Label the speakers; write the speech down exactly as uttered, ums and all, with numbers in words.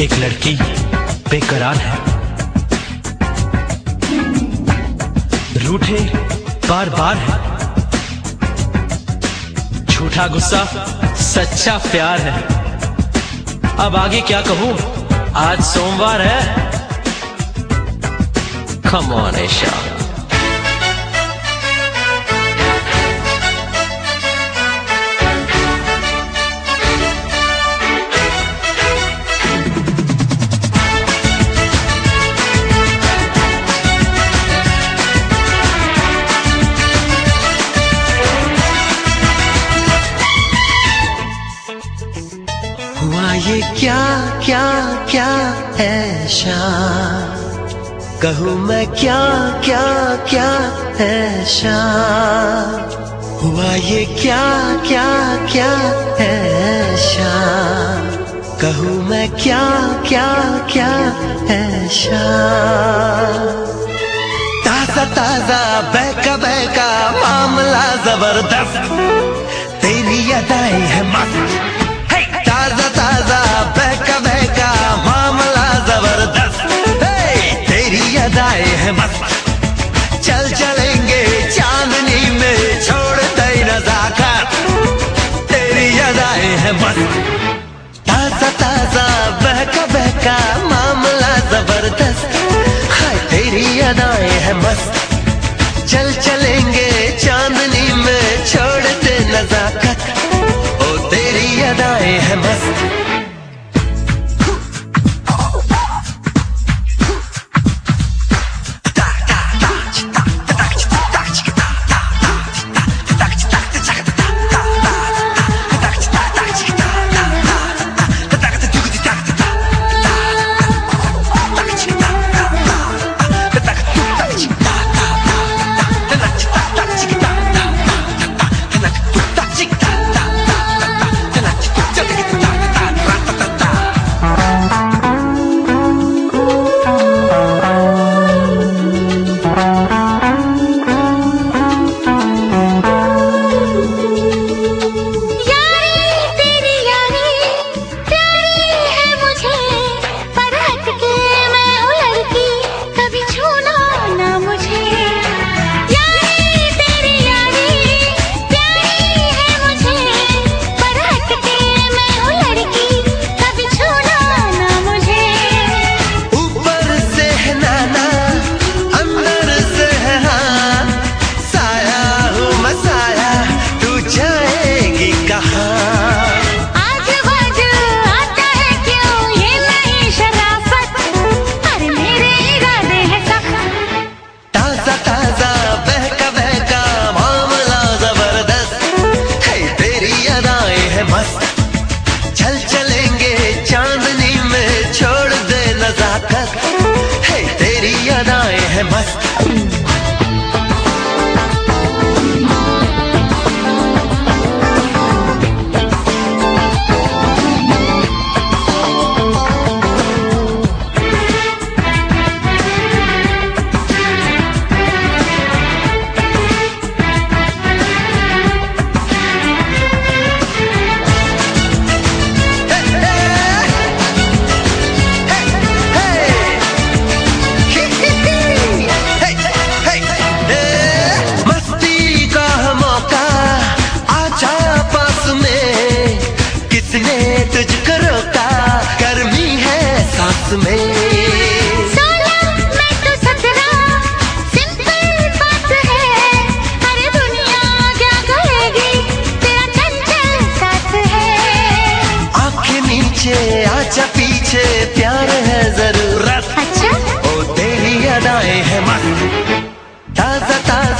Speaker 1: एक लड़की बेकरार है, रूठे बार बार है, झूठा गुस्सा सच्चा प्यार है। अब आगे क्या कहूं, आज सोमवार है। Come on Isha.
Speaker 2: हुआ ये क्या क्या क्या ऐसा, कहूँ मैं क्या क्या क्या ऐसा। हुआ ये क्या क्या क्या ऐसा, कहूँ मैं क्या क्या क्या ऐसा। ताजा ताजा बहका बहका मामला जबरदस्त, तेरी अदाएं है मस्त। ताजा ताजा बहका बहका मामला जबरदस्त, तेरी अदाएं है मस्त। चल चलेंगे चांदनी में छोड़ दे नजाकत, तेरी अदाएं है मस्त। ताजा ताजा बहका बहका मामला जबरदस्त, हाय तेरी अदाएं है मस्त। चल चलेंगे चांदनी में छोड़ दे नजाकत, ओ तेरी अदाएं है मस्त। चल चलेंगे चांदनी में छोड़ दे नजाकत, है तेरी अदाएं है मस्त। तुझको रोका गर्मी है सांस में,
Speaker 3: सोलह मैं तो सत्रह, सिंपल बात है। अरे दुनिया क्या कहेगी, तेरा चंचल साथ है।
Speaker 2: आंखें नीचे आजा पीछे, प्यार है जरूरत।
Speaker 3: अच्छा
Speaker 2: ओ तेरी अदाएं है मस्त। ताजा ताजा